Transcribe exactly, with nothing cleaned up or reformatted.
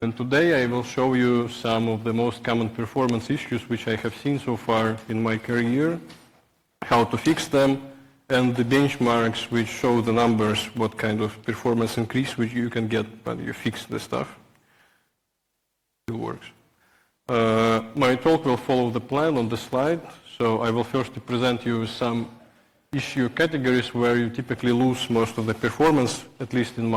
And today I will show you some of the most common performance issues which I have seen so far in my career, how to fix them, and the benchmarks which show the numbers, what kind of performance increase which you can get when you fix the stuff. It works. Uh, my talk will follow the plan on the slide, so I will first present you some issue categories where you typically lose most of the performance, at least in my